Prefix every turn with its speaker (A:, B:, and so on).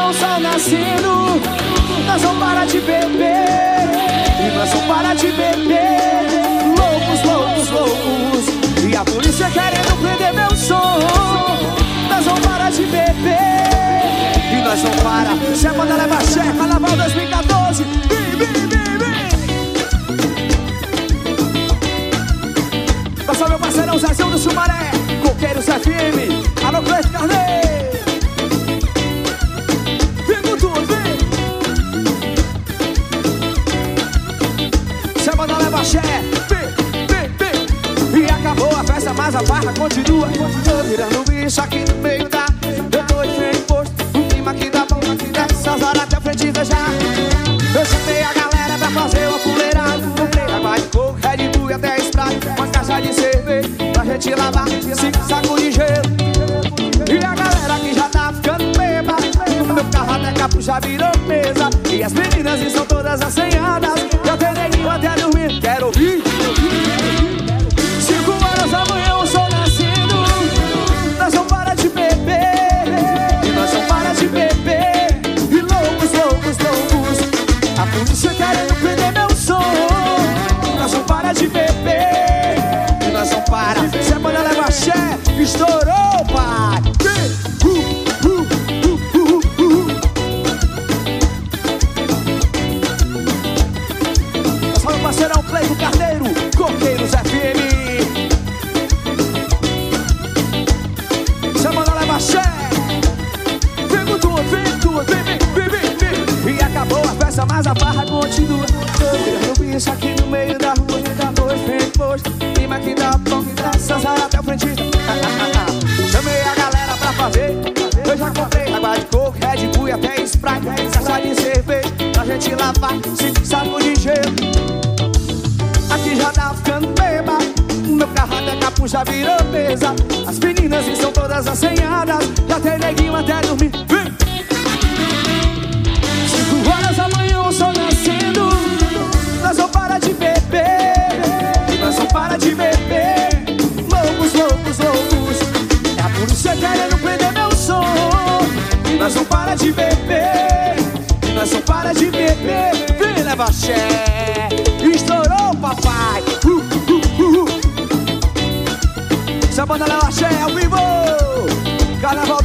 A: o sol nascendo. Nós vamos parar de beber. E nós vamos parar de beber. Loucos, loucos, loucos. E a polícia querendo prender meu som. Nós vamos parar de beber. E nós vamos parar. Se a banda leva chefe, Carnaval 2014. Vem, vem, vem, vem. Passa meu parceirão Zezinho do Sumaré, Coqueiros FM. Alô, Cleide Carneiro. Vem com tudo, vem. Se a banda leva chefe, vem, vem, vem. E acabou a festa, mas a barra continua. Tô virando bicho aqui no meio da. Eu tô em frente posto, um clima que dá bom. Essas horas até a frente já. Eu chamei a galera pra fazer uma fuleirada. Comprei água de coco, Red Bull e até Sprite. Uma caixa de cerveja pra gente lavar 5 sacos de gelo. E a galera que já tá ficando bêbada. Meu carro até capo já virou mesa. E as meninas estão todas assanhadas. Já tem neguinho até dormir. Quero ouvir. 5 horas da manhã o sol nascendo. Nós vamos parar de beber. E nós vamos parar de beber. E loucos, loucos, loucos. A polícia querendo prender meu som. Nós vamos parar de beber. E nós vamos parar. Se a banda leva chefe, estourou, pai. Nós vamos parceirão Cleide Carneiro, Coqueiros FM. Se a banda leva chefe, vem com tudo, vem, vem, vem, vem, vem. E acabou a festa, mas a barra continua. Tô virando bicho aqui no meio da rua. Dois frente posto, clima que dá bom. Essas horas até o frente. Chamei a galera pra fazer. Eu já comprei água de coco, Red Bull e até Sprite. Caixa de cerveja pra gente lavar 5 sacos de gelo. Aqui já tá ficando bêbado. Meu carro até capo já virou mesa. As meninas estão todas assanhadas. Já tem neguinho até dormir. Vem! 5 horas da manhã o sol nascendo. Nós vamos parar de beber. Nós vamos parar de beber. Loucos, loucos, loucos. É a polícia querendo prender meu som. Nós vamos parar de beber. Nós vamos parar de beber. Vem, leva axé. Estourou, papai. Se a banda leva axé ao vivo. Carnaval